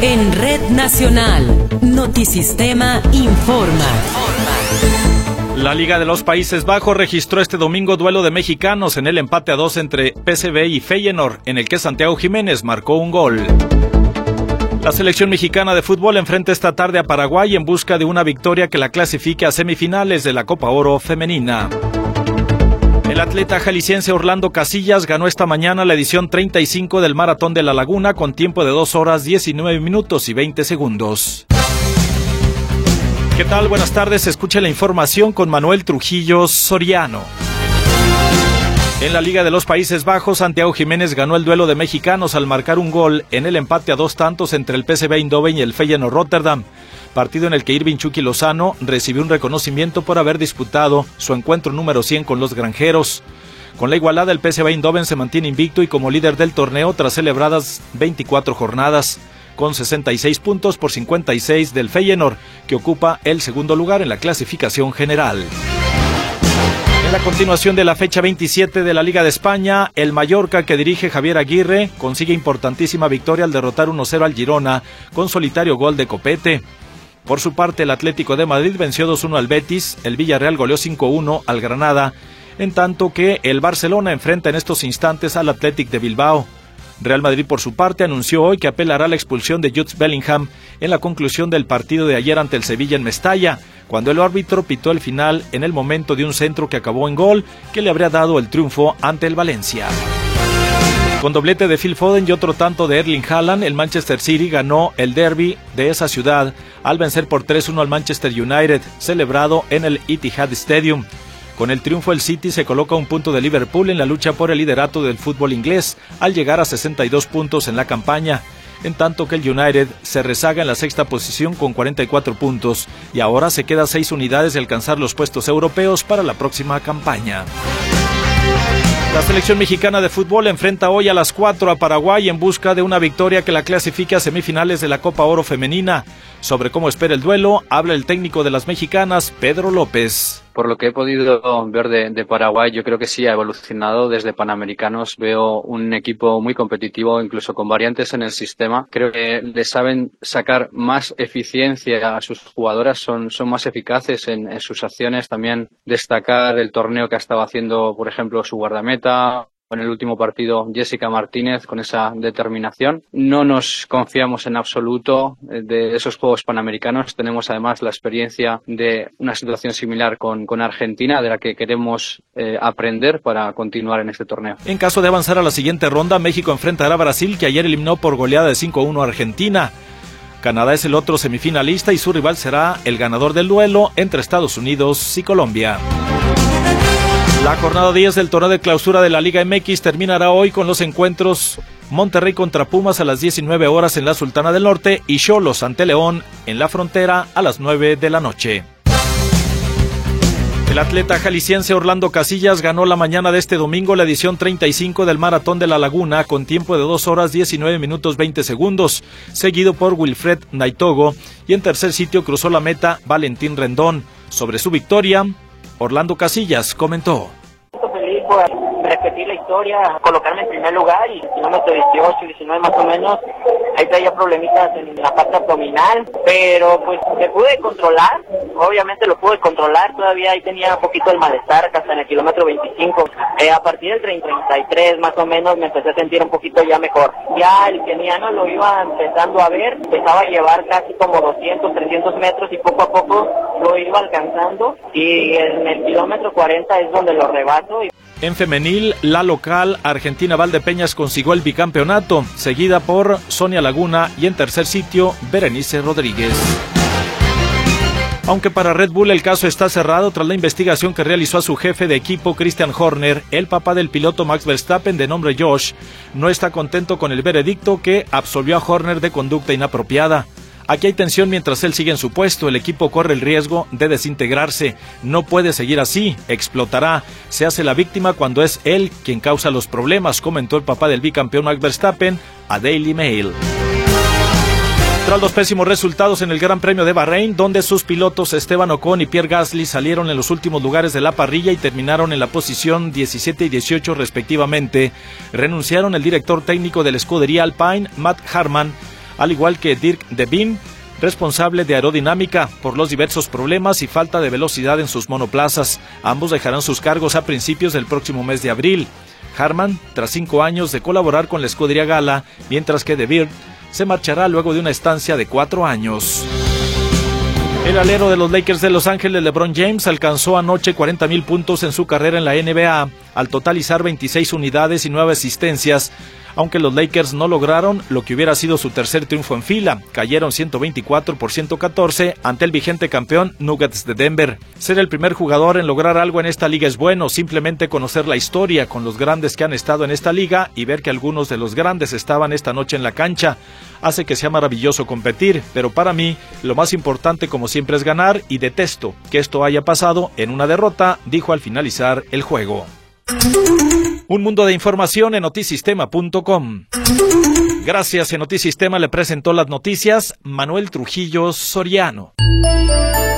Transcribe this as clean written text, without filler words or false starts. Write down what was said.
En Red Nacional, Notisistema informa. La Liga de los Países Bajos registró este domingo duelo de mexicanos en el empate a 2 entre PSV y Feyenoord, en el que Santiago Jiménez marcó un gol. La selección mexicana de fútbol enfrenta esta tarde a Paraguay en busca de una victoria que la clasifique a semifinales de la Copa Oro femenina. El atleta jalisciense Orlando Casillas ganó esta mañana la edición 35 del Maratón de la Laguna con tiempo de 2 horas 19 minutos y 20 segundos. ¿Qué tal? Buenas tardes. Escuche la información con Manuel Trujillo Soriano. En la Liga de los Países Bajos, Santiago Jiménez ganó el duelo de mexicanos al marcar un gol en el empate a 2 tantos entre el PSV Eindhoven y el Feyenoord Rotterdam. Partido en el que Irving Chucky Lozano recibió un reconocimiento por haber disputado su encuentro número 100 con los granjeros. Con la igualada, el PSV Eindhoven se mantiene invicto y como líder del torneo tras celebradas 24 jornadas, con 66 puntos por 56 del Feyenoord, que ocupa el segundo lugar en la clasificación general. En la continuación de la fecha 27 de la Liga de España, el Mallorca, que dirige Javier Aguirre, consigue importantísima victoria al derrotar 1-0 al Girona con solitario gol de Copete. Por su parte, el Atlético de Madrid venció 2-1 al Betis, el Villarreal goleó 5-1 al Granada, en tanto que el Barcelona enfrenta en estos instantes al Athletic de Bilbao. Real Madrid, por su parte, anunció hoy que apelará a la expulsión de Jude Bellingham en la conclusión del partido de ayer ante el Sevilla en Mestalla, cuando el árbitro pitó el final en el momento de un centro que acabó en gol que le habría dado el triunfo ante el Valencia. Con doblete de Phil Foden y otro tanto de Erling Haaland, el Manchester City ganó el derbi de esa ciudad al vencer por 3-1 al Manchester United, celebrado en el Etihad Stadium. Con el triunfo, el City se coloca a un punto de Liverpool en la lucha por el liderato del fútbol inglés, al llegar a 62 puntos en la campaña, en tanto que el United se rezaga en la sexta posición con 44 puntos y ahora se queda a 6 unidades de alcanzar los puestos europeos para la próxima campaña. La selección mexicana de fútbol enfrenta hoy a las 4 a Paraguay en busca de una victoria que la clasifique a semifinales de la Copa Oro femenina. Sobre cómo espera el duelo, habla el técnico de las mexicanas, Pedro López. Por lo que he podido ver de Paraguay, yo creo que sí ha evolucionado desde Panamericanos. Veo un equipo muy competitivo, incluso con variantes en el sistema. Creo que le saben sacar más eficiencia a sus jugadoras, son más eficaces en sus acciones. También destacar el torneo que ha estado haciendo, por ejemplo, su guardameta. En el último partido, Jessica Martínez, con esa determinación. No nos confiamos en absoluto de esos Juegos Panamericanos. Tenemos además la experiencia de una situación similar con Argentina, de la que queremos aprender para continuar en este torneo. En caso de avanzar a la siguiente ronda, México enfrentará a Brasil, que ayer eliminó por goleada de 5-1 a Argentina. Canadá es el otro semifinalista y su rival será el ganador del duelo entre Estados Unidos y Colombia. La jornada 10 del torneo de clausura de la Liga MX terminará hoy con los encuentros Monterrey contra Pumas a las 19 horas en la Sultana del Norte y Xolos ante León en la Frontera a las 9 de la noche. El atleta jalisciense Orlando Casillas ganó la mañana de este domingo la edición 35 del Maratón de la Laguna con tiempo de 2 horas 19 minutos 20 segundos, seguido por Wilfred Naitogo, y en tercer sitio cruzó la meta Valentín Rendón. Sobre su victoria, Orlando Casillas comentó. Feliz por repetir la historia, colocarme en primer lugar y kilómetro 18, 19 más o menos, ahí traía problemitas en la parte abdominal, pero pues me pude controlar, obviamente lo pude controlar, todavía ahí tenía un poquito el malestar hasta en el kilómetro 25, a partir del 33 más o menos me empecé a sentir un poquito ya mejor, ya el keniano lo iba empezando a ver, empezaba a llevar casi como 200, 300 metros y poco a poco lo iba alcanzando y en el kilómetro 40 es donde lo rebaso. En femenil, la local Argentina Valdepeñas consiguió el bicampeonato, seguida por Sonia Laguna y en tercer sitio Berenice Rodríguez. Aunque para Red Bull el caso está cerrado tras la investigación que realizó a su jefe de equipo Christian Horner, el papá del piloto Max Verstappen de nombre Josh no está contento con el veredicto que absolvió a Horner de conducta inapropiada. Aquí hay tensión mientras él sigue en su puesto, el equipo corre el riesgo de desintegrarse, no puede seguir así, explotará, se hace la víctima cuando es él quien causa los problemas, comentó el papá del bicampeón Max Verstappen a Daily Mail. Tras los pésimos resultados en el Gran Premio de Bahrein, donde sus pilotos Esteban Ocon y Pierre Gasly salieron en los últimos lugares de la parrilla y terminaron en la posición 17 y 18 respectivamente, renunciaron el director técnico de la escudería Alpine, Matt Hartmann, al igual que Dirk de Beem, responsable de aerodinámica, por los diversos problemas y falta de velocidad en sus monoplazas. Ambos dejarán sus cargos a principios del próximo mes de abril. Harman, tras 5 años de colaborar con la escudería Gala, mientras que De Beer se marchará luego de una estancia de 4 años. El alero de los Lakers de Los Ángeles, LeBron James, alcanzó anoche 40,000 puntos en su carrera en la NBA, al totalizar 26 unidades y 9 asistencias, aunque los Lakers no lograron lo que hubiera sido su tercer triunfo en fila. Cayeron 124-114 ante el vigente campeón Nuggets de Denver. Ser el primer jugador en lograr algo en esta liga es bueno, simplemente conocer la historia con los grandes que han estado en esta liga y ver que algunos de los grandes estaban esta noche en la cancha hace que sea maravilloso competir, pero para mí lo más importante como siempre es ganar y detesto que esto haya pasado en una derrota, dijo al finalizar el juego. Un mundo de información en Notisistema.com. Gracias, en Notisistema le presentó las noticias Manuel Trujillo Soriano.